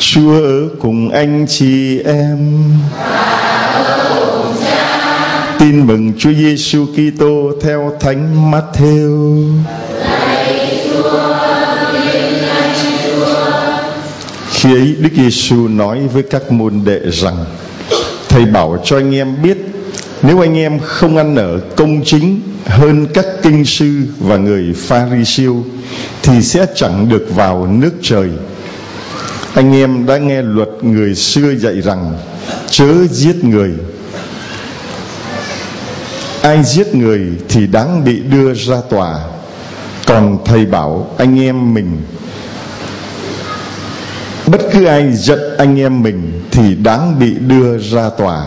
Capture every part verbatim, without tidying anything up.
Chúa ở cùng anh chị em. Tin mừng Chúa Giêsu Kitô theo Thánh Matthew. Khi ấy Đức Giêsu nói với các môn đệ rằng: Thầy bảo cho anh em biết, nếu anh em không ăn ở công chính hơn các kinh sư và người Pha-ri-siêu thì sẽ chẳng được vào nước trời. Anh em đã nghe luật người xưa dạy rằng: chớ giết người. Ai giết người thì đáng bị đưa ra tòa. Còn thầy bảo anh em mình, bất cứ ai giận anh em mình thì đáng bị đưa ra tòa.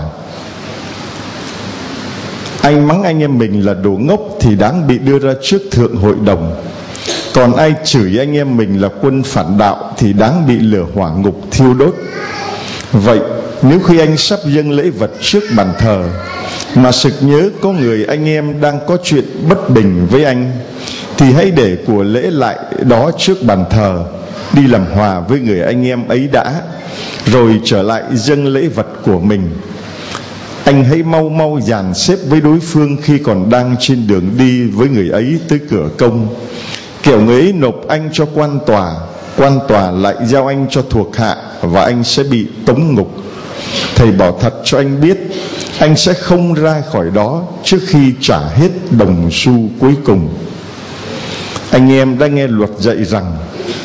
Ai mắng anh em mình là đồ ngốc thì đáng bị đưa ra trước thượng hội đồng. Còn ai chửi anh em mình là quân phản đạo thì đáng bị lửa hỏa ngục thiêu đốt. Vậy nếu khi anh sắp dâng lễ vật trước bàn thờ mà sực nhớ có người anh em đang có chuyện bất bình với anh, thì hãy để của lễ lại đó trước bàn thờ, đi làm hòa với người anh em ấy đã, rồi trở lại dâng lễ vật của mình. Anh hãy mau mau dàn xếp với đối phương khi còn đang trên đường đi với người ấy tới cửa công. Kẻo người ấy nộp anh cho quan tòa, quan tòa lại giao anh cho thuộc hạ, và anh sẽ bị tống ngục. Thầy bảo thật cho anh biết, anh sẽ không ra khỏi đó trước khi trả hết đồng xu cuối cùng. Anh em đã nghe luật dạy rằng: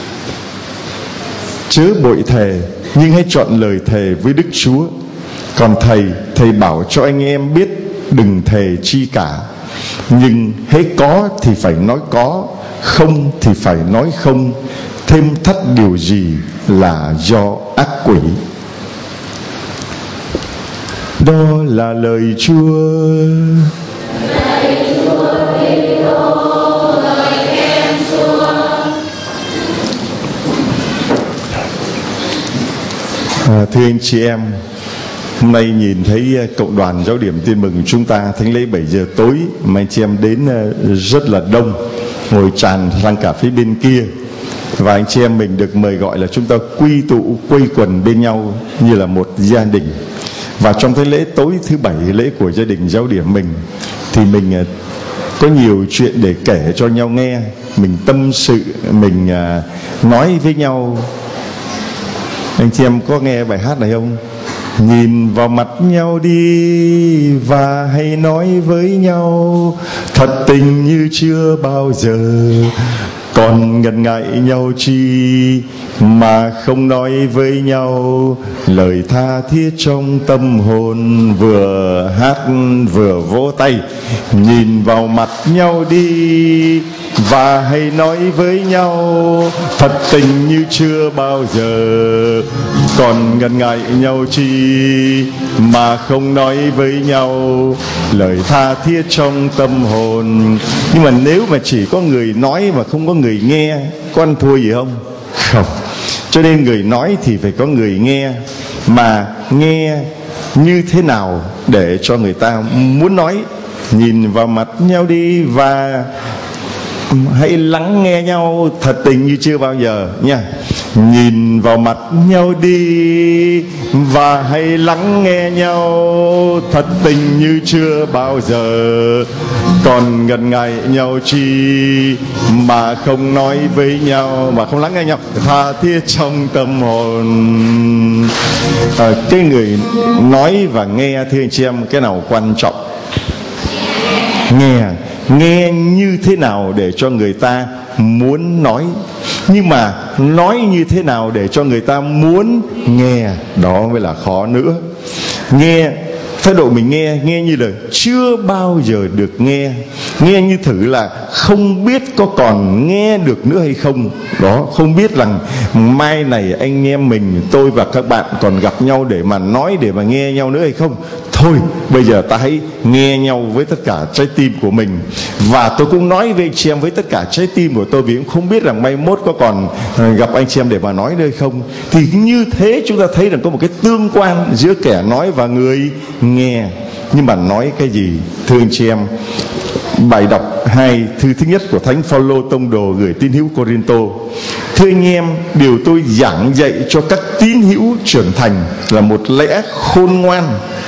chớ bội thề, nhưng hãy chọn lời thề với Đức Chúa. Còn thầy, thầy bảo cho anh em biết, đừng thề chi cả, nhưng hễ có thì phải nói có, không thì phải nói không, thêm thắt điều gì là do ác quỷ. Đó là lời Chúa. À, thưa anh chị em, hôm nay nhìn thấy cộng đoàn giáo điểm Tin Mừng chúng ta thánh lễ bảy giờ tối mà anh chị em đến rất là đông, ngồi tràn sang cả phía bên kia, và anh chị em mình được mời gọi là chúng ta quy tụ quây quần bên nhau như là một gia đình. Và trong cái lễ tối thứ bảy, lễ của gia đình giáo điểm mình, thì mình có nhiều chuyện để kể cho nhau nghe, mình tâm sự, mình nói với nhau. Anh chị em có nghe bài hát này không? Nhìn vào mặt nhau đi và hãy nói với nhau thật tình như chưa bao giờ. Còn ngần ngại nhau chi mà không nói với nhau lời tha thiết trong tâm hồn. Vừa hát vừa vỗ tay. Nhìn vào mặt nhau đi và hãy nói với nhau thật tình như chưa bao giờ. Còn ngần ngại nhau chi mà không nói với nhau lời tha thiết trong tâm hồn. Nhưng mà nếu mà chỉ có người nói mà không có người nghe, có ăn thua gì không? Không. Cho nên người nói thì phải có người nghe. Mà nghe như thế nào để cho người ta muốn nói? Nhìn vào mặt nhau đi và hãy lắng nghe nhau thật tình như chưa bao giờ nha. Nhìn vào mặt nhau đi và hãy lắng nghe nhau thật tình như chưa bao giờ. Còn ngần ngại nhau chi mà không nói với nhau, mà không lắng nghe nhau tha thiết trong tâm hồn. À, cái người nói và nghe, thưa anh chị em, cái nào quan trọng? Nghe. Nghe như thế nào để cho người ta muốn nói, nhưng mà nói như thế nào để cho người ta muốn nghe, đó mới là khó nữa. Nghe, thái độ mình nghe, nghe như là chưa bao giờ được nghe. Nghe như thử là không biết có còn nghe được nữa hay không. Đó, không biết rằng mai này anh em mình, tôi và các bạn còn gặp nhau để mà nói, để mà nghe nhau nữa hay không. Thôi, bây giờ ta hãy nghe nhau với tất cả trái tim của mình. Và tôi cũng nói với anh chị em với tất cả trái tim của tôi, vì cũng không biết rằng mai mốt có còn gặp anh chị em để mà nói nữa hay không. Thì như thế chúng ta thấy rằng có một cái tương quan giữa kẻ nói và người nghe. Nhưng mà nói cái gì, thưa anh chị em? bài đọc hai thư thứ nhất của Thánh Phaolô tông đồ gửi tín hữu Cô-rinh-tô. Thưa anh em, điều tôi giảng dạy cho các tín hữu trưởng thành là một lẽ khôn ngoan,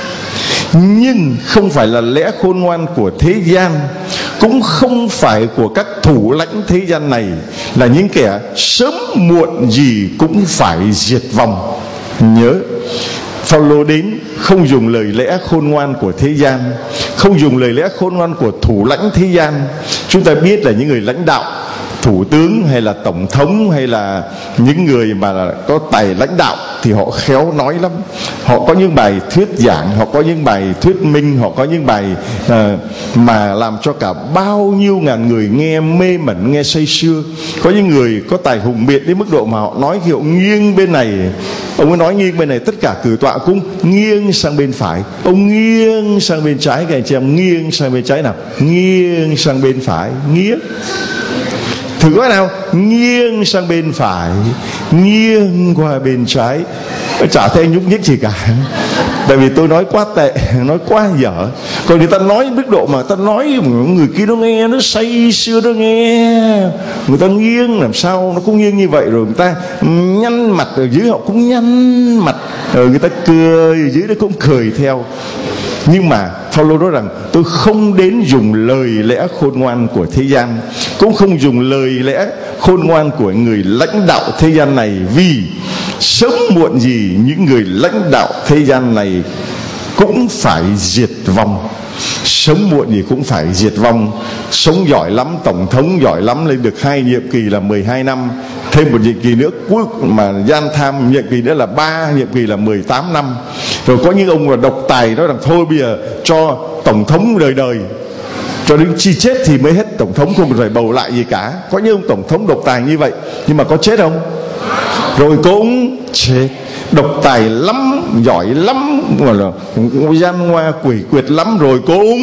nhưng không phải là lẽ khôn ngoan của thế gian, cũng không phải của các thủ lãnh thế gian này, là những kẻ sớm muộn gì cũng phải diệt vong. Nhớ, Phaolô đến không dùng lời lẽ khôn ngoan của thế gian, không dùng lời lẽ khôn ngoan của thủ lãnh thế gian. Chúng ta biết là những người lãnh đạo, thủ tướng hay là tổng thống hay là những người mà có tài lãnh đạo thì họ khéo nói lắm. Họ có những bài thuyết giảng, họ có những bài thuyết minh, họ có những bài uh, mà làm cho cả bao nhiêu ngàn người nghe mê mẩn, nghe say sưa. Có những người có tài hùng biện đến mức độ mà họ nói kiểu nghiêng bên này, ông ấy nói nghiêng bên này, tất cả cử tọa cũng nghiêng sang bên phải. Ông nghiêng sang bên trái, các anh chị em nghiêng sang bên trái nào, nghiêng sang bên phải, nghiêng. Thử coi nào, nghiêng sang bên phải, nghiêng qua bên trái. Chả thấy anh nhúc nhích gì cả. Tại vì tôi nói quá tệ, nói quá dở. Còn người ta nói mức độ mà ta nói người kia nó nghe, nó say sưa, nó nghe. Người ta nghiêng làm sao nó cũng nghiêng như vậy. Rồi người ta nhăn mặt ở dưới họ cũng nhăn mặt, rồi người ta cười ở dưới nó cũng cười theo. Nhưng mà Phaolô nói rằng tôi không đến dùng lời lẽ khôn ngoan của thế gian, cũng không dùng lời lẽ khôn ngoan của người lãnh đạo thế gian này, vì sớm muộn gì những người lãnh đạo thế gian này cũng phải diệt vong. Sớm muộn gì cũng phải diệt vong. Sống giỏi lắm, tổng thống giỏi lắm, lên được hai nhiệm kỳ là mười hai năm, thêm một nhiệm kỳ nữa cuối mà gian tham nhiệm kỳ nữa là ba nhiệm kỳ là mười tám năm. Rồi có những ông là độc tài nói rằng thôi bây giờ cho tổng thống đời đời, cho đến khi chết thì mới hết tổng thống, không phải bầu lại gì cả. Có những ông tổng thống độc tài như vậy, nhưng mà có chết không? Rồi cũng chết. Độc tài lắm, giỏi lắm, gọi là gian hoa quỷ quyệt lắm, rồi cũng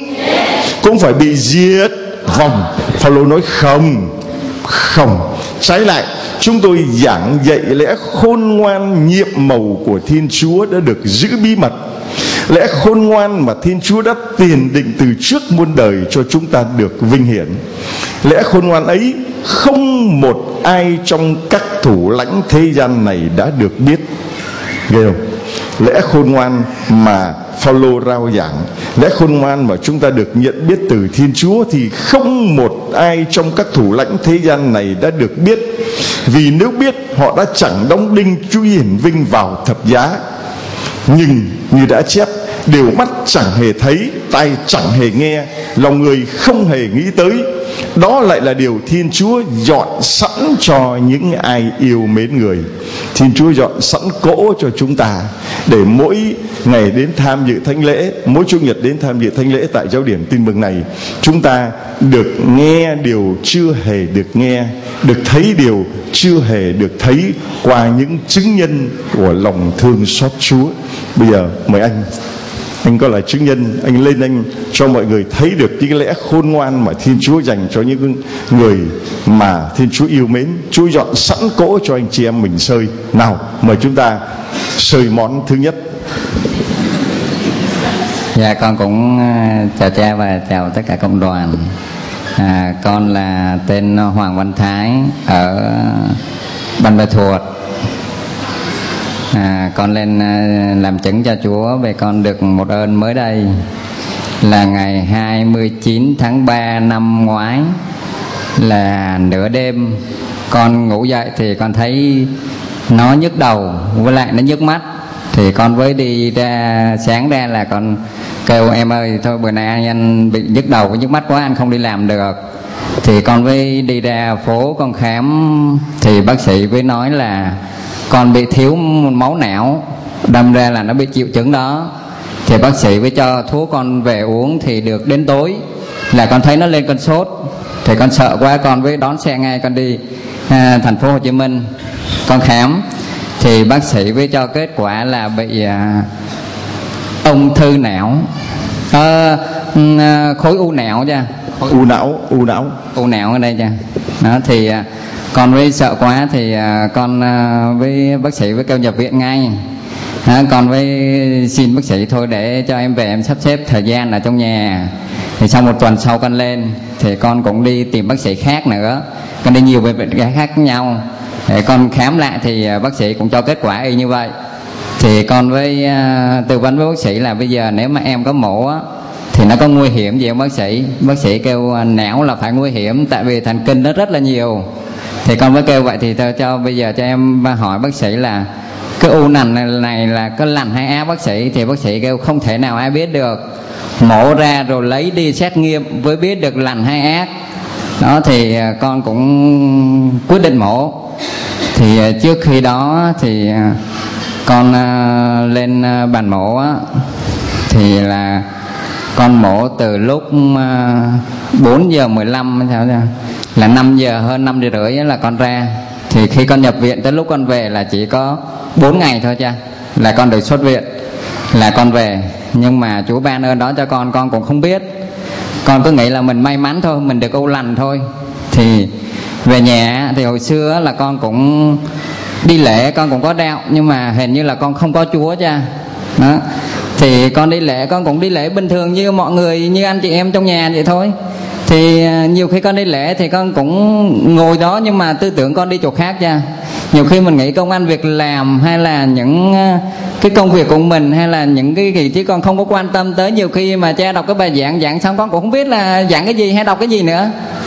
cũng phải bị diệt vong. Phaolô nói không, không. Trái lại, chúng tôi giảng dạy lẽ khôn ngoan nhiệm màu của Thiên Chúa đã được giữ bí mật, lẽ khôn ngoan mà Thiên Chúa đã tiền định từ trước muôn đời cho chúng ta được vinh hiển. Lẽ khôn ngoan ấy không một ai trong các thủ lãnh thế gian này đã được biết. Ghê không? Lẽ khôn ngoan mà Phaolô rao giảng, lẽ khôn ngoan mà chúng ta được nhận biết từ Thiên Chúa, thì không một ai trong các thủ lãnh thế gian này đã được biết. Vì nếu biết, họ đã chẳng đóng đinh Chúa hiển vinh vào thập giá. Nhưng như đã chép, điều mắt chẳng hề thấy, tai chẳng hề nghe, lòng người không hề nghĩ tới, đó lại là điều Thiên Chúa dọn sẵn cho những ai yêu mến người. Thiên Chúa dọn sẵn cỗ cho chúng ta, để mỗi ngày đến tham dự thánh lễ, mỗi chủ nhật đến tham dự thánh lễ tại giáo điểm Tin Mừng này, chúng ta được nghe điều chưa hề được nghe, được thấy điều chưa hề được thấy, qua những chứng nhân của lòng thương xót Chúa. Bây giờ mời anh Anh có là chứng nhân, anh lên anh cho mọi người thấy được những lẽ khôn ngoan mà Thiên Chúa dành cho những người mà Thiên Chúa yêu mến. Chúa dọn sẵn cỗ cho anh chị em mình sơi. Nào, mời chúng ta sơi món thứ nhất. Dạ, con cũng chào cha và chào tất cả cộng đoàn. à, Con là tên Hoàng Văn Thái, ở Ban Bê Thuột. À, con lên làm chứng cho Chúa về con được một ơn mới đây, là ngày hai mươi chín tháng ba năm ngoái, là nửa đêm con ngủ dậy thì con thấy nó nhức đầu với lại nó nhức mắt. Thì con với đi ra, sáng ra là con kêu em ơi thôi bữa nay anh, anh bị nhức đầu với nhức mắt quá, anh không đi làm được. Thì con với đi ra phố con khám, thì bác sĩ với nói là con bị thiếu máu não, đâm ra là nó bị triệu chứng đó. Thì bác sĩ với cho thuốc con về uống, thì được đến tối là con thấy nó lên cơn sốt. Thì con sợ quá, con với đón xe ngay con đi à, thành phố Hồ Chí Minh con khám. Thì bác sĩ với cho kết quả là bị à, ung thư não, à, à, khối u não cha, khối u não, u não, u não ở đây cha. Đó thì à, con với sợ quá thì à, con à, với bác sĩ với kêu nhập viện ngay. À, con với xin bác sĩ thôi để cho em về em sắp xếp thời gian ở trong nhà. Thì sau một tuần sau con lên thì con cũng đi tìm bác sĩ khác nữa, con đi nhiều bệnh viện khác nhau để con khám lại thì bác sĩ cũng cho kết quả y như vậy. Thì con với uh, tư vấn với bác sĩ là bây giờ nếu mà em có mổ á, thì nó có nguy hiểm gì không bác sĩ? Bác sĩ kêu uh, não là phải nguy hiểm, tại vì thần kinh nó rất là nhiều. Thì con mới kêu vậy thì tôi cho bây giờ cho em hỏi bác sĩ là cái u nành này, này là có lành hay ác bác sĩ? Thì bác sĩ kêu không thể nào ai biết được, mổ ra rồi lấy đi xét nghiệm mới biết được lành hay ác. Đó thì uh, con cũng quyết định mổ. Thì uh, trước khi đó thì uh, con uh, lên uh, bàn mổ á, thì là con mổ từ lúc uh, bốn giờ mười lăm sao ra, là năm giờ hơn năm giờ rưỡi là con ra. Thì khi con nhập viện tới lúc con về là chỉ có bốn ngày thôi cha, là con được xuất viện, là con về. Nhưng mà Chúa ban ơn đó cho con, con cũng không biết. Con cứ nghĩ là mình may mắn thôi, mình được u lành thôi. Thì về nhà thì hồi xưa là con cũng đi lễ, con cũng có đạo, nhưng mà hình như là con không có Chúa cha. Đó. Thì con đi lễ, con cũng đi lễ bình thường như mọi người, như anh chị em trong nhà vậy thôi. Thì nhiều khi con đi lễ thì con cũng ngồi đó, nhưng mà tư tưởng con đi chỗ khác cha. Nhiều khi mình nghĩ công ăn việc làm hay là những cái công việc của mình hay là những cái gì chứ con không có quan tâm tới. Nhiều khi mà cha đọc cái bài giảng, giảng xong con cũng không biết là giảng cái gì hay đọc cái gì nữa.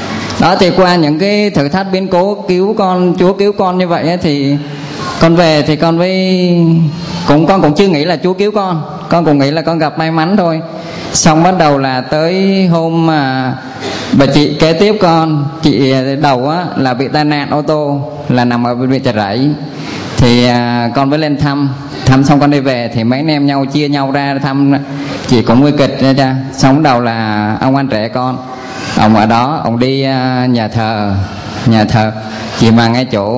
Đó thì qua những cái thử thách biến cố cứu con, Chúa cứu con như vậy ấy, thì con về thì con với cũng con cũng chưa nghĩ là Chúa cứu con, con cũng nghĩ là con gặp may mắn thôi. Xong bắt đầu là tới hôm mà bà chị kế tiếp con, chị đầu á là bị tai nạn ô tô, là nằm ở bệnh viện Chợ Rẫy. Thì à, con mới lên thăm, thăm xong con đi về thì mấy anh em nhau chia nhau ra thăm, chị cũng nguy kịch nha cha. Xong bắt đầu là ông anh trẻ con, ông ở đó, ông đi uh, nhà thờ, nhà thờ chỉ mà ngay chỗ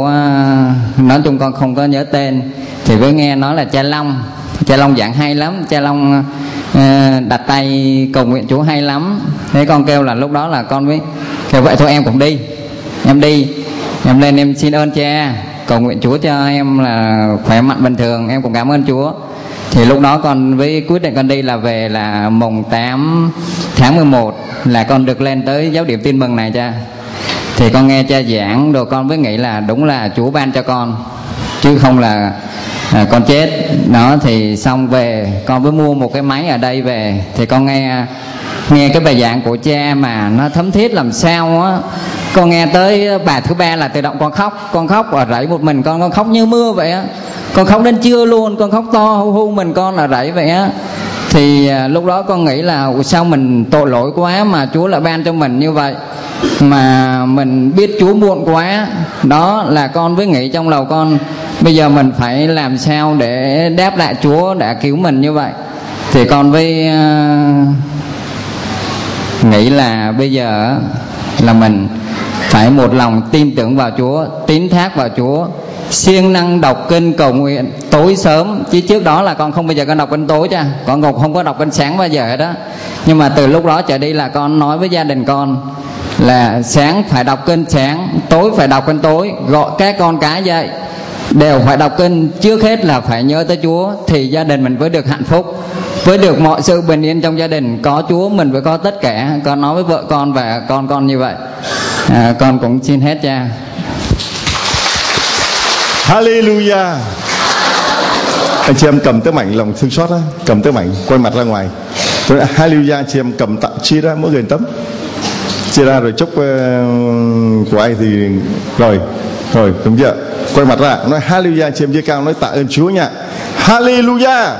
uh, nói chung con không có nhớ tên, thì với nghe nói là cha Long, cha Long giảng hay lắm, cha Long uh, đặt tay cầu nguyện Chúa hay lắm. Thế con kêu là lúc đó là con với kêu vậy thôi em cũng đi, em đi, em lên em xin ơn cha, cầu nguyện Chúa cho em là khỏe mạnh bình thường, em cũng cảm ơn Chúa. Thì lúc đó con với quyết định con đi là về là mùng tám tháng mười một là con được lên tới giáo điểm Tin Mừng này cha. Thì con nghe cha giảng rồi con mới nghĩ là đúng là Chúa ban cho con, chứ không là à, con chết. Đó thì xong về con mới mua một cái máy ở đây về, thì con nghe nghe cái bài giảng của cha mà nó thấm thiết làm sao á. Con nghe tới bài thứ ba là tự động con khóc, con khóc ở rẫy một mình con, con khóc như mưa vậy á, con khóc đến trưa luôn, con khóc to hu hu mình con ở rẫy vậy á. Thì à, lúc đó con nghĩ là sao mình tội lỗi quá mà Chúa lại ban cho mình như vậy, mà mình biết Chúa muộn quá. Đó là con với nghĩ trong lòng con, bây giờ mình phải làm sao để đáp lại Chúa đã cứu mình như vậy. Thì con với uh, nghĩ là bây giờ là mình phải một lòng tin tưởng vào Chúa, tín thác vào Chúa, siêng năng đọc kinh cầu nguyện tối sớm. Chứ trước đó là con không bao giờ con đọc kinh tối cha, con cũng không có đọc kinh sáng bao giờ đó. Nhưng mà từ lúc đó trở đi là con nói với gia đình con là sáng phải đọc kinh sáng, tối phải đọc kinh tối, gọi các con cái dậy đều phải đọc kinh, trước hết là phải nhớ tới Chúa, thì gia đình mình mới được hạnh phúc, với được mọi sự bình yên trong gia đình. Có Chúa mình mới có tất cả. Con nói với vợ con và con con như vậy. à, Con cũng xin hết cha. Hallelujah. Anh chị em cầm tấm ảnh lòng thương xót á, cầm tấm ảnh quay mặt ra ngoài. Rồi hallelujah, chị em cầm tặng chia ra mỗi người tấm, chia ra rồi chúc uh, của ai thì rồi rồi đúng chưa? Quay mặt ra nói hallelujah, chị em giơ cao nói tạ ơn Chúa nha. Hallelujah.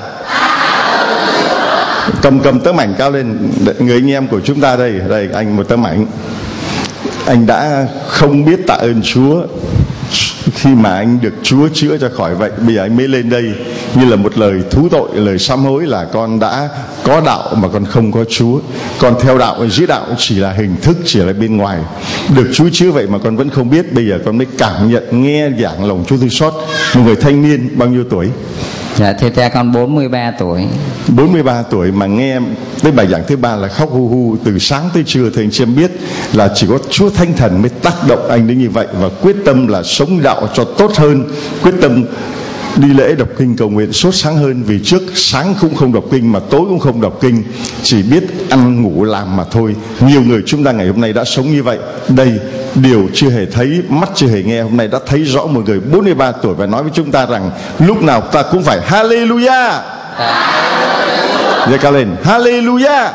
Cầm cầm tấm ảnh cao lên, người anh em của chúng ta đây, đây anh một tấm ảnh. Anh đã không biết tạ ơn Chúa khi mà anh được Chúa chữa cho khỏi vậy. Bây giờ anh mới lên đây như là một lời thú tội, lời sám hối là con đã có đạo mà con không có Chúa. Con theo đạo, giữ đạo chỉ là hình thức, chỉ là bên ngoài. Được Chúa chữa vậy mà con vẫn không biết. Bây giờ con mới cảm nhận, nghe giảng lòng Chúa thương xót. Một người thanh niên bao nhiêu tuổi? Dạ thưa cha con bốn mươi ba tuổi. bốn mươi ba tuổi mà nghe tới bài giảng thứ ba là khóc hu hu từ sáng tới trưa. Thì anh chị em biết là chỉ có Chúa Thánh Thần mới tác động anh đến như vậy, và quyết tâm là sống đạo cho tốt hơn, quyết tâm đi lễ đọc kinh cầu nguyện sốt sáng hơn, vì trước sáng cũng không đọc kinh mà tối cũng không đọc kinh, chỉ biết ăn ngủ làm mà thôi. Nhiều người chúng ta ngày hôm nay đã sống như vậy. Đây điều chưa hề thấy, mắt chưa hề nghe, hôm nay đã thấy rõ một người bốn mươi ba tuổi và nói với chúng ta rằng lúc nào ta cũng phải Hallelujah. Giơ cao lên, Hallelujah.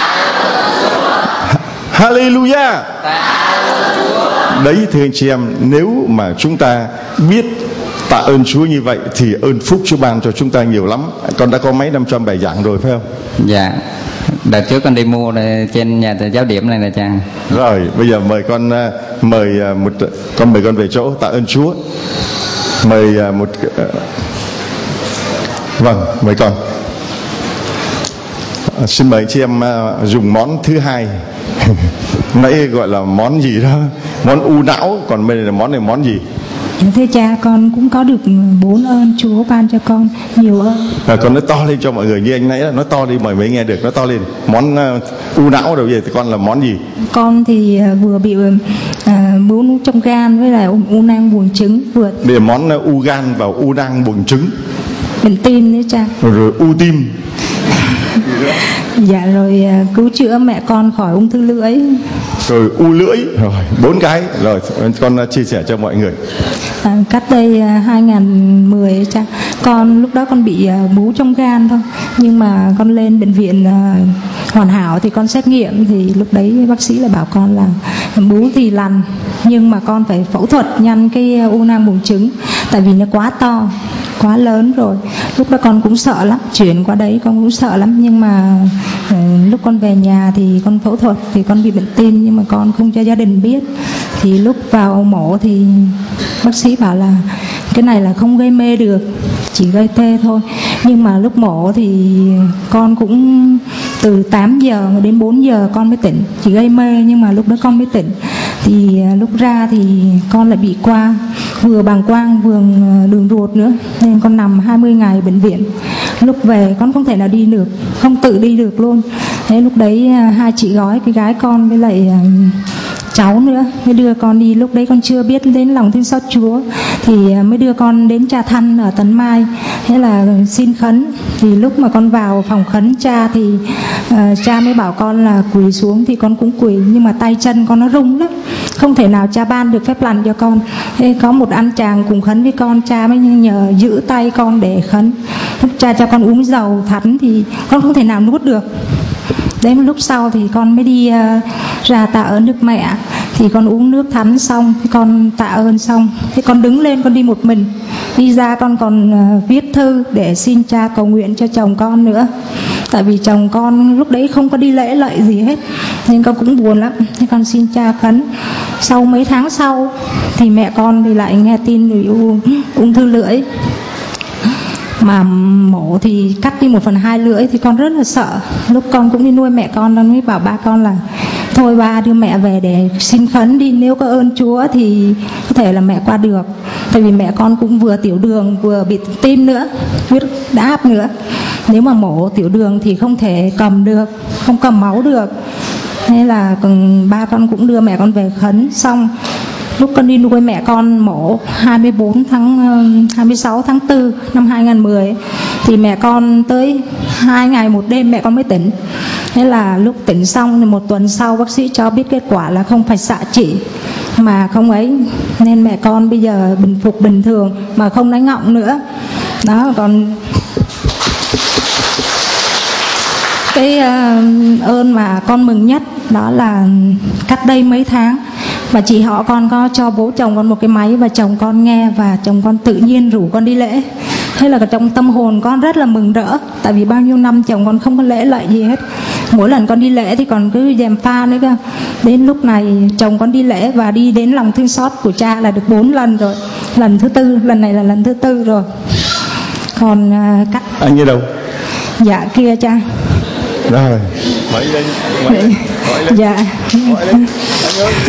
Hallelujah. Đấy thưa anh chị em, nếu mà chúng ta biết tạ ơn Chúa như vậy thì ơn phúc Chúa ban cho chúng ta nhiều lắm. Con đã có mấy năm trăm bài giảng rồi phải không? Dạ. Đợt trước con đi mua trên nhà giáo điểm này nè cha. Rồi bây giờ mời con mời một con mời con về chỗ tạ ơn Chúa. Mời một vâng mời con. À, xin mời chị em uh, dùng món thứ hai. Nãy gọi là món gì đó, món u não, còn bây giờ món này món gì? Thưa cha, con cũng có được bốn ơn Chúa ban cho con nhiều ơn. À, con nói to lên cho mọi người, như anh nãy là nói to đi, mọi người nghe được, nói to lên. Món uh, u não đầu giờ thì con là món gì? Con thì uh, vừa bị uh, bướu trong gan với lại u nang buồng trứng vừa. Bây giờ món uh, u gan và u nang buồng trứng. Bệnh tim đấy cha. Rồi u tim. Dạ rồi uh, cứu chữa mẹ con khỏi ung thư lưỡi. Rồi u lưỡi, rồi bốn cái. Rồi con chia sẻ cho mọi người. À, cách đây uh, hai nghìn mười cha, con lúc đó con bị uh, bú trong gan thôi, nhưng mà con lên bệnh viện uh, Hoàn Hảo thì con xét nghiệm thì lúc đấy bác sĩ là bảo con là bú thì lành, nhưng mà con phải phẫu thuật nhăn cái u nang buồng trứng, tại vì nó quá to, quá lớn rồi. Lúc đó con cũng sợ lắm, chuyển qua đấy con cũng sợ lắm, nhưng mà uh, lúc con về nhà thì con phẫu thuật thì con bị bệnh tim, nhưng mà con không cho gia đình biết. Thì lúc vào mổ thì bác sĩ bảo là cái này là không gây mê được, chỉ gây tê thôi. Nhưng mà lúc mổ thì con cũng từ tám giờ đến bốn giờ con mới tỉnh, chỉ gây mê nhưng mà lúc đó con mới tỉnh. Thì lúc ra thì con lại bị qua vừa bàng quang vừa đường ruột nữa, nên con nằm hai mươi ngày bệnh viện. Lúc về con không thể nào đi được, không tự đi được luôn. Thế lúc đấy hai chị gói, cái gái con với lại cháu nữa mới đưa con đi. Lúc đấy con chưa biết đến lòng thương xót Chúa, thì mới đưa con đến Cha Thanh ở Tân Mai. Thế là xin khấn. Thì lúc mà con vào phòng khấn cha thì uh, cha mới bảo con là quỳ xuống, thì con cũng quỳ, nhưng mà tay chân con nó rung lắm, không thể nào cha ban được phép lành cho con. Thế có một anh chàng cùng khấn với con, cha mới nhờ giữ tay con để khấn. Lúc cha cho con uống dầu thánh thì con không thể nào nuốt được. Đến lúc sau thì con mới đi uh, ra tạ ơn Đức Mẹ. Thì con uống nước thánh xong, con tạ ơn xong, thì con đứng lên con đi một mình. Đi ra con còn uh, viết thư để xin cha cầu nguyện cho chồng con nữa. Tại vì chồng con lúc đấy không có đi lễ lạy gì hết, nên con cũng buồn lắm. Thế con xin cha khấn. Sau mấy tháng sau thì mẹ con thì lại nghe tin bị u, ung thư lưỡi. Mà mổ thì cắt đi một phần hai lưỡi thì con rất là sợ. Lúc con cũng đi nuôi mẹ con, con mới bảo ba con là thôi ba đưa mẹ về để xin khấn đi, nếu có ơn Chúa thì có thể là mẹ qua được. Tại vì mẹ con cũng vừa tiểu đường vừa bị tim nữa, huyết áp nữa. Nếu mà mổ tiểu đường thì không thể cầm được, không cầm máu được. Thế là ba con cũng đưa mẹ con về khấn. Xong lúc con đi nuôi mẹ con mổ hai mươi bốn tháng hai mươi sáu tháng tư năm hai nghìn mười thì mẹ con tới hai ngày một đêm mẹ con mới tỉnh. Thế là lúc tỉnh xong thì một tuần sau bác sĩ cho biết kết quả là không phải xạ trị mà không ấy, nên mẹ con bây giờ bình phục bình thường mà không đánh ngọng nữa. Đó, còn cái uh, ơn mà con mừng nhất đó là cách đây mấy tháng và chị họ con có cho bố chồng con một cái máy và chồng con nghe, và chồng con tự nhiên rủ con đi lễ. Thế là trong tâm hồn con rất là mừng rỡ, tại vì bao nhiêu năm chồng con không có lễ lại gì hết. Mỗi lần con đi lễ thì còn cứ dèm pha nữa cơ. Đến lúc này chồng con đi lễ và đi đến lòng thương xót của cha là được bốn lần rồi. Lần thứ tư, lần này là lần thứ tư rồi. Còn uh, cách anh ở đâu? Dạ kia cha. Rồi, hỏi lên, hỏi lên, hỏi lên. Dạ. Hỏi lên. Anh ơi.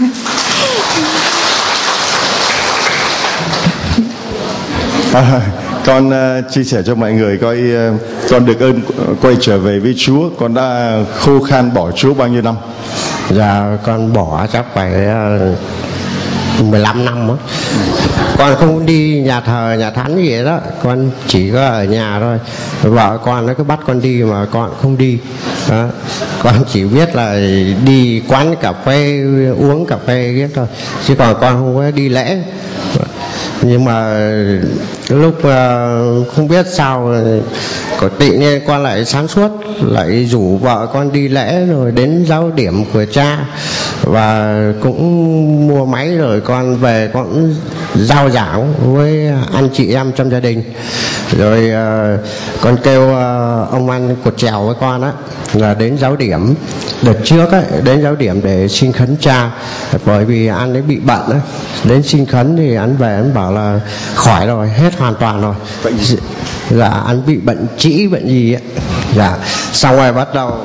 À, con uh, chia sẻ cho mọi người coi, uh, con được ơn quay trở về với Chúa. Con đã khô khan bỏ Chúa bao nhiêu năm? Dạ con bỏ chắc phải uh, mười lăm năm đó. Con không đi nhà thờ nhà thánh gì đó, con chỉ có ở nhà thôi. Vợ con nó cứ bắt con đi mà con không đi đó. Con chỉ biết là đi quán cà phê uống cà phê biết thôi, chứ còn con không có đi lễ. Nhưng mà lúc uh, không biết sao có tự nhiên con lại sáng suốt, lại rủ vợ con đi lễ rồi đến giáo điểm của cha, và cũng mua máy rồi con về con cũng giao giảng với anh chị em trong gia đình. Rồi uh, con kêu uh, ông anh cột trèo với con á là đến giáo điểm đợt trước ấy, đến giáo điểm để xin khấn cha, bởi vì anh ấy bị bệnh ấy. Đến xin khấn thì anh về anh bảo là khỏi rồi, hết hoàn toàn rồi. Bệnh gì? Dạ anh bị bệnh trĩ bệnh gì ấy. Dạ xong rồi bắt đầu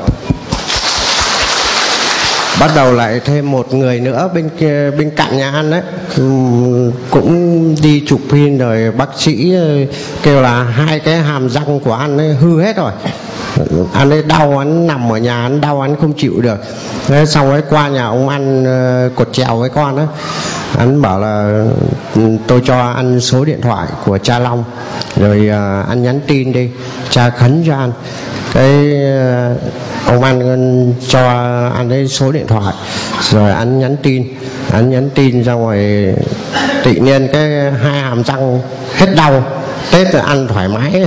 bắt đầu lại thêm một người nữa bên kia, bên cạnh nhà anh ấy, cũng đi chụp phim rồi bác sĩ kêu là hai cái hàm răng của anh ấy hư hết rồi. Anh ấy đau, anh nằm ở nhà anh đau, anh không chịu được. Thế xong rồi qua nhà ông anh cột trèo với con á, anh bảo là tôi cho anh số điện thoại của cha Long, rồi uh, anh nhắn tin đi, cha khấn cho anh. Cái uh, ông anh cho anh ấy số điện thoại, rồi anh nhắn tin, anh nhắn tin ra ngoài tự nhiên cái hai hàm răng hết đau, Tết là ăn thoải mái.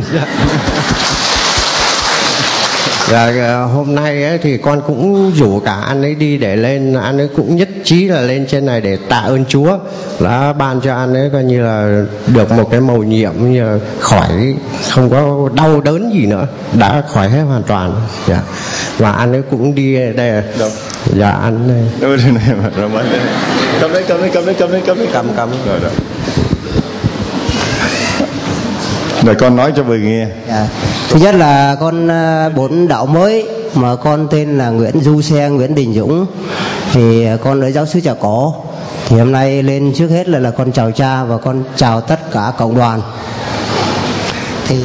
Và hôm nay ấy, thì con cũng rủ cả anh ấy đi để lên, anh ấy cũng nhất trí là lên trên này để tạ ơn Chúa đã ban cho anh ấy coi như là được một cái mầu nhiệm, như là khỏi, không có đau đớn gì nữa, đã khỏi hết hoàn toàn. Dạ. Và anh ấy cũng đi đây. Đâu? Dạ anh đây. Đâu đây này mà rồi mới đây. Cầm đấy, cầm đấy, cầm đấy, cầm đấy, cầm đấy, cầm cầm. Rồi rồi. Rồi con nói cho người nghe. Dạ. Thứ nhất là con bốn đạo mới mà con tên là Nguyễn Du Xe, Nguyễn Đình Dũng, thì con ở giáo xứ Chợ Cổ. Thì hôm nay lên trước hết là là con chào cha và con chào tất cả cộng đoàn. Thì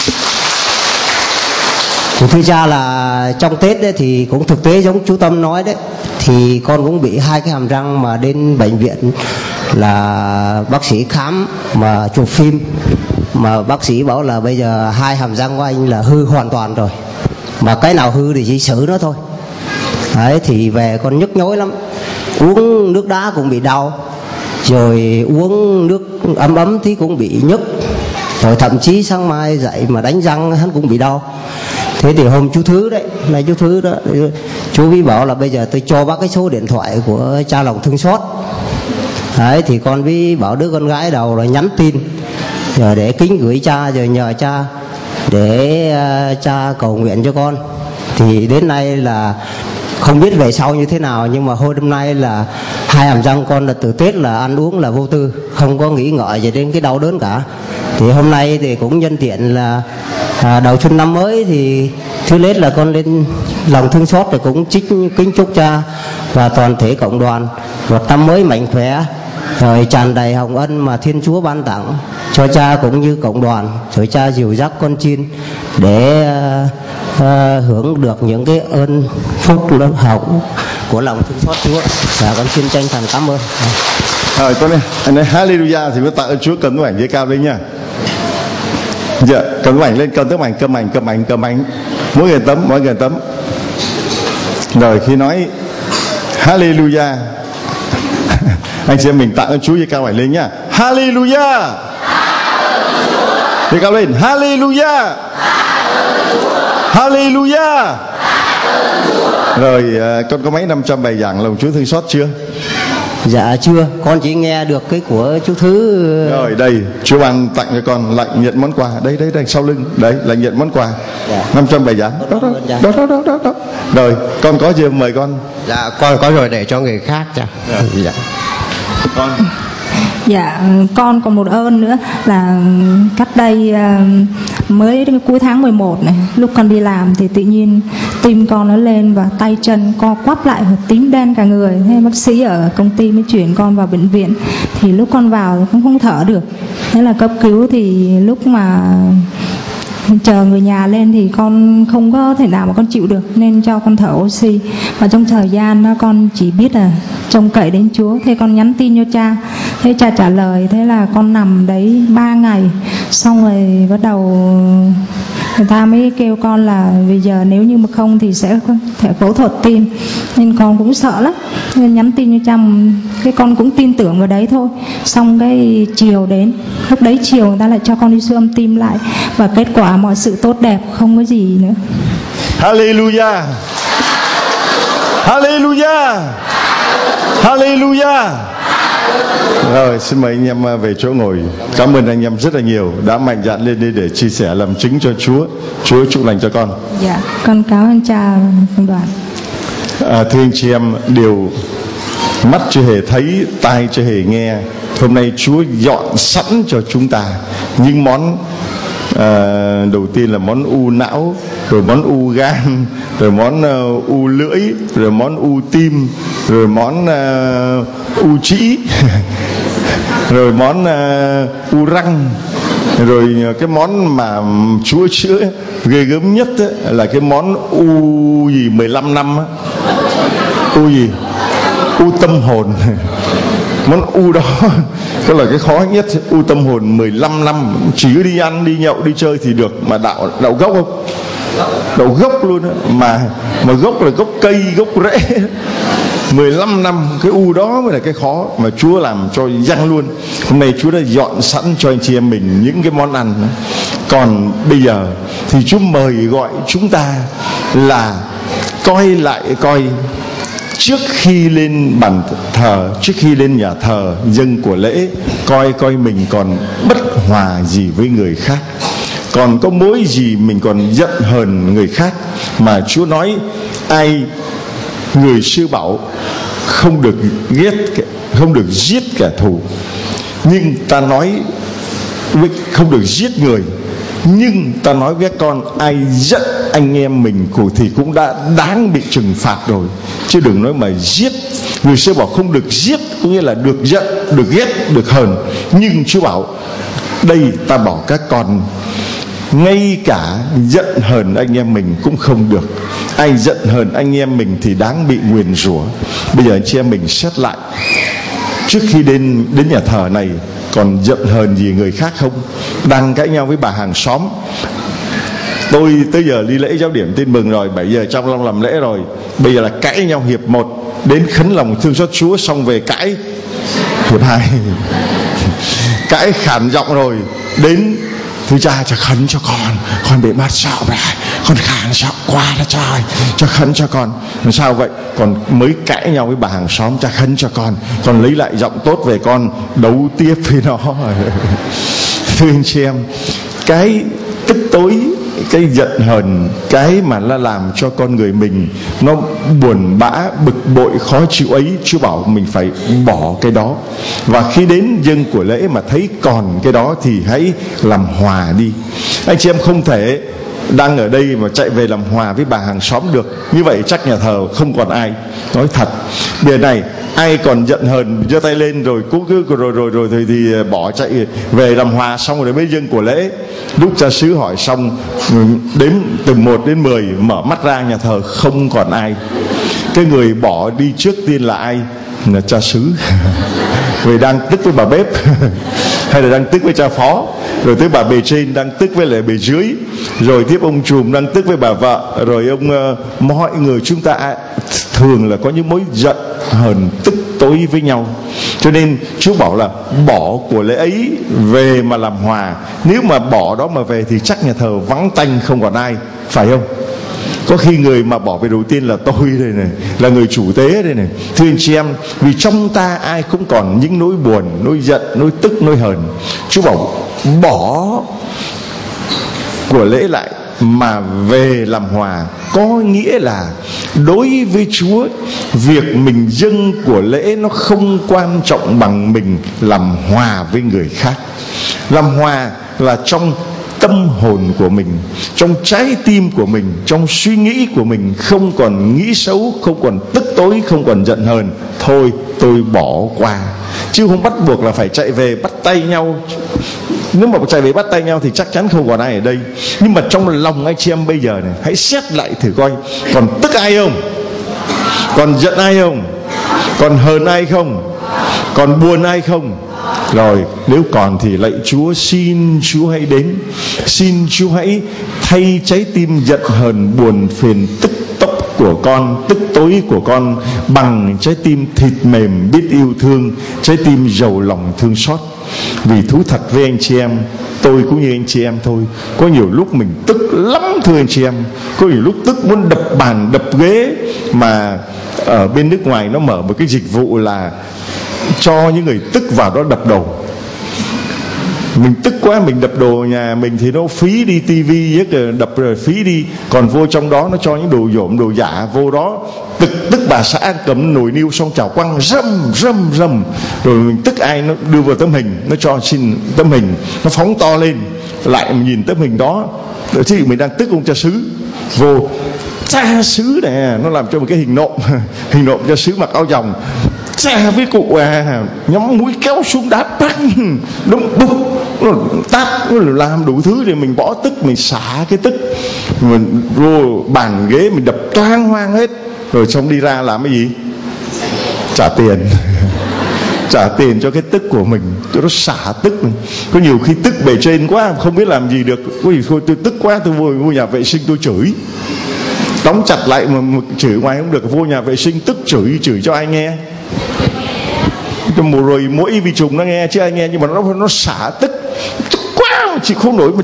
thưa cha là trong Tết đấy thì cũng thực tế giống chú Tâm nói đấy, thì con cũng bị hai cái hàm răng mà đến bệnh viện là bác sĩ khám mà chụp phim, mà bác sĩ bảo là bây giờ hai hàm răng của anh là hư hoàn toàn rồi, mà cái nào hư thì chỉ xử nó thôi. Đấy, thì về con nhức nhối lắm, uống nước đá cũng bị đau, rồi uống nước ấm ấm thì cũng bị nhức, rồi thậm chí sáng mai dậy mà đánh răng hắn cũng bị đau. Thế thì hôm chú Thứ đấy, này chú Thứ đó, chú Vĩ bảo là bây giờ tôi cho bác cái số điện thoại của cha Lòng Thương Xót. Đấy, thì con Vĩ bảo đứa con gái đầu là nhắn tin rồi để kính gửi cha, rồi nhờ cha để uh, cha cầu nguyện cho con. Thì đến nay là không biết về sau như thế nào, nhưng mà hồi hôm nay là hai hàm răng con là từ Tết là ăn uống là vô tư, không có nghĩ ngợi gì đến cái đau đớn cả. Thì hôm nay thì cũng nhân tiện là à, đầu xuân năm mới thì thứ Tết là con lên Lòng Thương Xót rồi cũng chích kính chúc cha và toàn thể cộng đoàn một năm mới mạnh khỏe, rồi tràn đầy hồng ân mà Thiên Chúa ban tặng cho cha cũng như cộng đoàn, rồi cha dìu dắt con chiên để uh, uh, hưởng được những cái ơn phúc lớn hậu của Lòng Thương Xót Chúa. Và con xin chân thành cảm ơn. Rồi con ơi, anh ấy Hallelujah thì mới tạ ơn Chúa, cầm tấm ảnh dưới cao lên nha. Dạ, cầm tấm ảnh lên, cầm tấm ảnh, cầm ảnh, cầm ảnh, cầm ảnh, mỗi người tấm, mỗi người tấm. Rồi khi nói Hallelujah, anh chị em mình tạ ơn Chúa, dưới cao ảnh lên nhá. Hallelujah. Dưới cao lên. Hallelujah. Hallelujah. Rồi con có mấy năm trăm bài giảng Lòng Chúa Thương Xót chưa? Dạ chưa, con chỉ nghe được cái của chú Thứ. Rồi đây, Chúa ban tặng cho con lệnh nhận món quà. Đây đây đây sau lưng, đấy lệnh nhận món quà. Dạ. năm trăm bài giảng. Đó đó, đó đó đó đó đó. Rồi, con có chưa, mời con. Dạ con có rồi, để cho người khác cha. Dạ. Dạ. Con. Dạ, con còn một ơn nữa là cách đây mới đến cuối tháng mười một này, lúc con đi làm thì tự nhiên tim con nó lên và tay chân co quắp lại và tím đen cả người. Thế bác sĩ ở công ty mới chuyển con vào bệnh viện, thì lúc con vào cũng không thở được. Thế là cấp cứu thì lúc mà chờ người nhà lên thì con không có thể nào mà con chịu được, nên cho con thở oxy. Và trong thời gian đó con chỉ biết là trông cậy đến Chúa. Thế con nhắn tin cho cha, thế cha trả lời. Thế là con nằm đấy ba ngày. Xong rồi bắt đầu người ta mới kêu con là bây giờ nếu như mà không thì sẽ phải phẫu thuật tim. Nên con cũng sợ lắm, nên nhắn tin cho cha. Cái con cũng tin tưởng vào đấy thôi. Xong cái chiều đến, lúc đấy chiều người ta lại cho con đi siêu âm tim lại, và kết quả mọi sự tốt đẹp, không có gì nữa. Hallelujah, Hallelujah, Hallelujah. Rồi, xin mời anh em về chỗ ngồi. Cảm ơn anh em rất là nhiều đã mạnh dạn lên đây để chia sẻ làm chứng cho Chúa. Chúa chúc lành cho con. Dạ, con cảm ơn cha và đoàn. À, thưa anh chị em, điều mắt chưa hề thấy, tai chưa hề nghe, hôm nay Chúa dọn sẵn cho chúng ta những món à, đầu tiên là món u não, rồi món u gan, rồi món uh, u lưỡi, rồi món u tim, rồi món uh, u trĩ rồi món uh, u răng, rồi cái món mà Chúa chữa ghê gớm nhất ấy, là cái món u gì mười lăm năm á. U gì? U tâm hồn. Món u đó đó là cái khó nhất. U tâm hồn mười lăm năm, chỉ cứ đi ăn, đi nhậu, đi chơi thì được, mà đạo đạo gốc không? Đạo gốc luôn á, mà mà gốc là gốc cây, gốc rễ. mười lăm năm cái u đó mới là cái khó mà Chúa làm cho răng luôn. Hôm nay Chúa đã dọn sẵn cho anh chị em mình những cái món ăn. Còn bây giờ thì Chúa mời gọi chúng ta là coi lại coi, trước khi lên bàn thờ, trước khi lên nhà thờ dâng của lễ, coi coi mình còn bất hòa gì với người khác, còn có mối gì mình còn giận hờn người khác. Mà Chúa nói ai, người xưa bảo không được ghét, không được giết kẻ thù, nhưng ta nói không được giết người. Nhưng ta nói với các con, ai giận anh em mình thì cũng đã đáng bị trừng phạt rồi, chứ đừng nói mà giết. Người xưa bảo không được giết, có nghĩa là được giận, được ghét, được hờn. Nhưng Chúa bảo đây ta bảo các con, ngay cả giận hờn anh em mình cũng không được. Ai giận hờn anh em mình thì đáng bị nguyền rủa. Bây giờ anh chị em mình xét lại, trước khi đến đến nhà thờ này còn giận hờn gì người khác không? Đang cãi nhau với bà hàng xóm. Tôi tới giờ đi lễ giáo điểm tin mừng rồi, bảy giờ trong long làm lễ rồi, bây giờ là cãi nhau hiệp một, đến khấn lòng thương xót Chúa xong về cãi hiệp hai. Cãi khản giọng rồi, đến thưa cha cho khấn cho con, con bị mát sợ rồi, con khản giọng quá đó trời, cho khấn cho con. Làm sao vậy? Còn mới cãi nhau với bà hàng xóm, cha khấn cho con, con lấy lại giọng tốt về con đấu tiếp với nó. Thưa anh chị em, cái tức tối, cái giận hờn, cái mà nó làm cho con người mình nó buồn bã, bực bội, khó chịu ấy, Chúa bảo mình phải bỏ cái đó. Và khi đến dâng của lễ mà thấy còn cái đó thì hãy làm hòa đi. Anh chị em không thể đang ở đây mà chạy về làm hòa với bà hàng xóm được. Như vậy chắc nhà thờ không còn ai. Nói thật, bây này ai còn giận hờn giơ tay lên rồi cú cứ rồi rồi rồi thì, thì bỏ chạy về làm hòa xong rồi mới dâng của lễ. Lúc cha xứ hỏi xong, đếm từ một đến mười, mở mắt ra nhà thờ không còn ai. Cái người bỏ đi trước tiên là ai? Là cha xứ. Vì đang tức với bà bếp hay là đang tức với cha phó, rồi tới bà bề trên đang tức với lại bề dưới, rồi tiếp ông trùm đang tức với bà vợ, rồi ông uh, mọi người chúng ta thường là có những mối giận hờn tức tối với nhau. Cho nên Chúa bảo là bỏ của lễ ấy về mà làm hòa. Nếu mà bỏ đó mà về thì chắc nhà thờ vắng tanh không còn ai, phải không? Có khi người mà bỏ về đầu tiên là tôi đây này, là người chủ tế đây này. Thưa anh chị em, vì trong ta ai cũng còn những nỗi buồn, nỗi giận, nỗi tức, nỗi hờn. Chúa bảo bỏ của lễ lại mà về làm hòa, có nghĩa là đối với Chúa, việc mình dâng của lễ nó không quan trọng bằng mình làm hòa với người khác. Làm hòa là trong tâm hồn của mình, trong trái tim của mình, trong suy nghĩ của mình không còn nghĩ xấu, không còn tức tối, không còn giận hờn. Thôi tôi bỏ qua, chứ không bắt buộc là phải chạy về bắt tay nhau Nếu mà chạy về bắt tay nhau thì chắc chắn không còn ai ở đây. Nhưng mà trong lòng anh chị em bây giờ này, hãy xét lại thử coi, còn tức ai không? Còn giận ai không? Còn hờn ai không? Còn buồn ai không? Rồi nếu còn thì lạy Chúa, xin Chúa hãy đến, xin Chúa hãy thay trái tim giận hờn buồn phiền tức tốc của con, tức tối của con bằng trái tim thịt mềm biết yêu thương, trái tim giàu lòng thương xót. Vì thú thật với anh chị em, tôi cũng như anh chị em thôi, có nhiều lúc mình tức lắm thưa anh chị em. Có nhiều lúc tức muốn đập bàn đập ghế. Mà ở bên nước ngoài nó mở một cái dịch vụ là cho những người tức vào đó đập đồ. Mình tức quá mình đập đồ nhà mình thì nó phí đi, tivi đập rồi phí đi. Còn vô trong đó nó cho những đồ dỗm đồ giả vô đó, tức tức bà xã cầm nồi niêu xong chảo quăng râm râm râm. Rồi mình tức ai nó đưa vào tấm hình, nó cho xin tấm hình, nó phóng to lên, lại mình nhìn tấm hình đó thì mình đang tức ông cha xứ. Vô cha xứ nè, nó làm cho một cái hình nộm hình nộm cha xứ mặc áo dòng, cha với cụ à nhắm mũi kéo xuống đá băng đúng đúng nó tát, nó làm đủ thứ để mình bỏ tức, mình xả cái tức, mình vô bàn ghế mình đập toang hoang hết. Rồi xong đi ra làm cái gì? Trả tiền trả tiền cho cái tức của mình, cho nó xả tức mình. Có nhiều khi tức bề trên quá không biết làm gì được, có gì thôi tôi tức quá tôi vô, vô nhà vệ sinh tôi chửi, đóng chặt lại mà, mà chửi ngoài không được, vô nhà vệ sinh tức chửi, chửi cho ai nghe? Một rồi mỗi vi trùng nó nghe chứ ai nghe, nhưng mà nó nó xả tức, tức quá mà chị không nổi, mà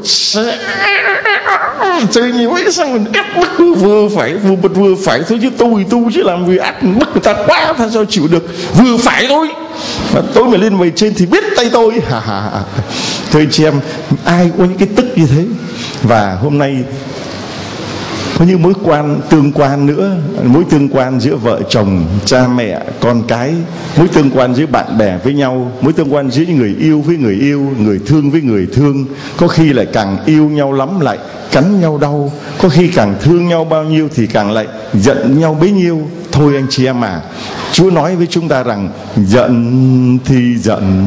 chơi nhiều ấy sao mình ép bức vừa phải, vừa bật vừa phải thôi chứ tôi tu chứ làm vì áp bức người ta quá, ta sao chịu được, vừa phải thôi. Mà tối mà lên về trên thì biết tay tôi. Hà hà. Thưa anh chị em, ai có những cái tức như thế. Và hôm nay có những mối quan tương quan nữa, mối tương quan giữa vợ chồng, cha mẹ, con cái, mối tương quan giữa bạn bè với nhau, mối tương quan giữa những người yêu với người yêu, người thương với người thương. Có khi lại càng yêu nhau lắm lại cắn nhau đau, có khi càng thương nhau bao nhiêu thì càng lại giận nhau bấy nhiêu. Thôi anh chị em à, Chúa nói với chúng ta rằng giận thì giận,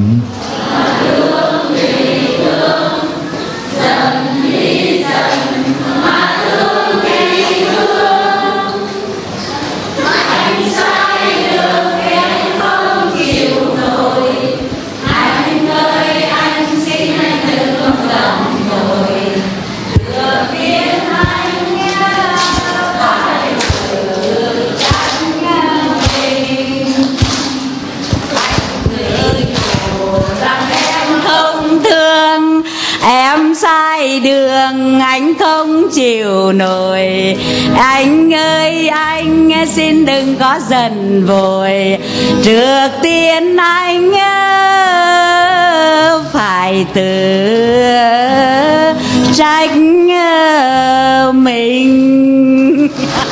em sai đường anh không chịu nổi. Anh ơi anh xin đừng có giận vội, trước tiên anh phải tự trách mình.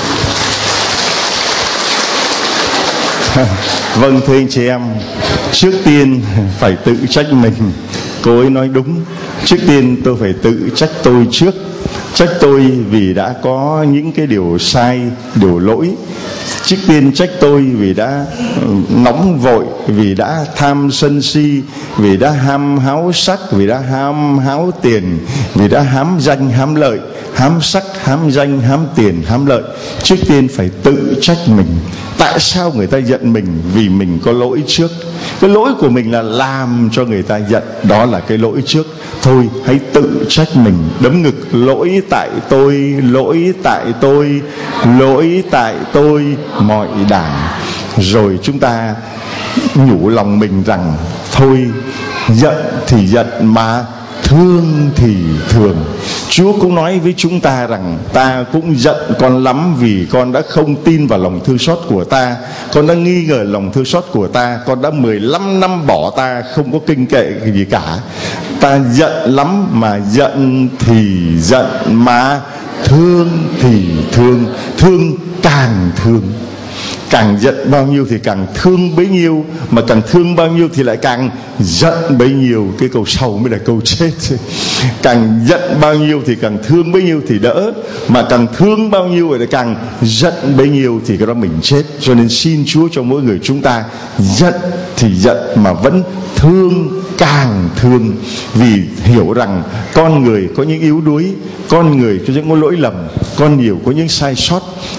Vâng thưa anh chị em, trước tiên phải tự trách mình. Cô ấy nói đúng. Trước tiên tôi phải tự trách tôi trước. Trách tôi vì đã có những cái điều sai, điều lỗi. Trước tiên trách tôi vì đã nóng vội, vì đã tham sân si, vì đã ham háo sắc, vì đã ham háo tiền, vì đã hám danh hám lợi. Hám sắc, hám danh, hám tiền, hám lợi. Trước tiên phải tự trách mình. Tại sao người ta giận mình? Vì mình có lỗi trước. Cái lỗi của mình là làm cho người ta giận, đó là cái lỗi trước. Thôi hãy tự trách mình, đấm ngực: lỗi tại tôi, lỗi tại tôi, lỗi tại tôi mọi đảng. Rồi chúng ta nhủ lòng mình rằng thôi, giận thì giận mà thương thì thường. Chúa cũng nói với chúng ta rằng ta cũng giận con lắm, vì con đã không tin vào lòng thương xót của ta, con đã nghi ngờ lòng thương xót của ta, con đã mười lăm năm bỏ ta, không có kinh kệ gì cả. Ta giận lắm, mà giận thì giận mà thương thì thương, thương càng thương. càng giận bao nhiêu thì càng thương bấy nhiêu, mà càng thương bao nhiêu thì lại càng giận bấy nhiêu. Cái câu sau mới là câu chết. Càng giận bao nhiêu thì càng thương bấy nhiêu thì đỡ, mà càng thương bao nhiêu rồi lại càng giận bấy nhiêu thì cái đó mình chết. Cho nên xin Chúa cho mỗi người chúng ta giận thì giận mà vẫn thương càng thương, vì hiểu rằng con người có những yếu đuối, con người có những lỗi lầm, con nhiều có những sai sót.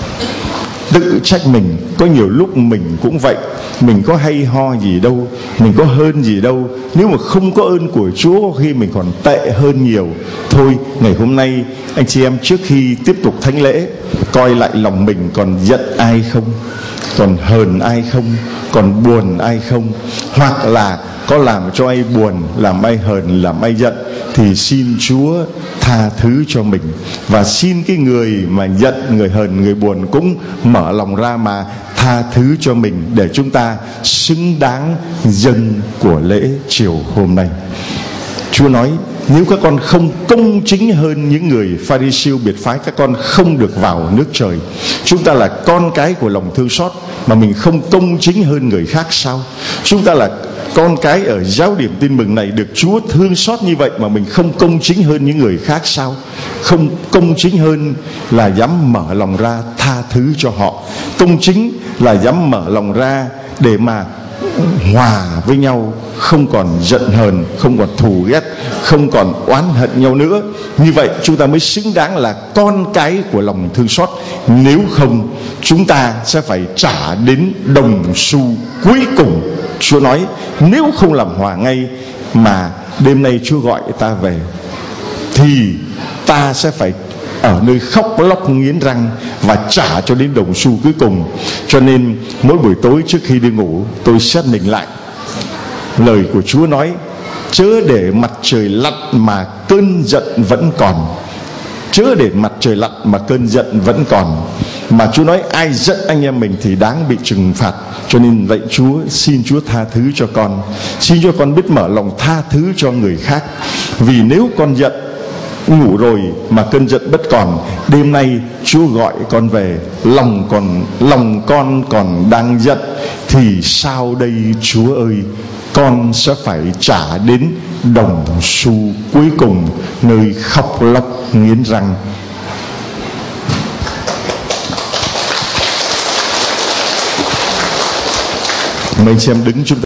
Tự trách mình, có nhiều lúc mình cũng vậy. Mình có hay ho gì đâu, mình có hơn gì đâu. Nếu mà không có ơn của Chúa, có khi mình còn tệ hơn nhiều. Thôi, ngày hôm nay anh chị em trước khi tiếp tục thánh lễ, coi lại lòng mình còn giận ai không, còn hờn ai không, còn buồn ai không, hoặc là có làm cho ai buồn, làm ai hờn, làm ai giận, thì xin Chúa tha thứ cho mình. Và xin cái người mà giận, người hờn, người buồn cũng mở lòng ra mà tha thứ cho mình, để chúng ta xứng đáng dân của lễ chiều hôm nay. Chúa nói, nếu các con không công chính hơn những người Pha-ri-siêu biệt phái, các con không được vào nước trời. Chúng ta là con cái của lòng thương xót, mà mình không công chính hơn người khác sao? Chúng ta là con cái ở giáo điểm tin mừng này, được Chúa thương xót như vậy mà mình không công chính hơn những người khác sao? Không công chính hơn là dám mở lòng ra tha thứ cho họ. Công chính là dám mở lòng ra để mà hòa với nhau, không còn giận hờn, không còn thù ghét, không còn oán hận nhau nữa. Như vậy chúng ta mới xứng đáng là con cái của lòng thương xót. Nếu không, chúng ta sẽ phải trả đến đồng xu cuối cùng. Chúa nói, nếu không làm hòa ngay mà đêm nay Chúa gọi ta về, thì ta sẽ phải ở nơi khóc lóc nghiến răng và trả cho đến đồng xu cuối cùng. Cho nên mỗi buổi tối trước khi đi ngủ, tôi xét mình lại lời của Chúa nói, chớ để mặt trời lặn mà cơn giận vẫn còn. Chớ để mặt trời lặn mà cơn giận vẫn còn. Mà Chúa nói ai giận anh em mình thì đáng bị trừng phạt. Cho nên lạy Chúa, xin Chúa tha thứ cho con. Xin cho con biết mở lòng tha thứ cho người khác. Vì nếu con giận ngủ rồi mà cơn giận bất còn, đêm nay Chúa gọi con về, lòng còn lòng con còn đang giận, thì sao đây Chúa ơi? Con sẽ phải trả đến đồng xu cuối cùng, nơi khóc lóc nghiến răng. Mấy chị em đứng chúng ta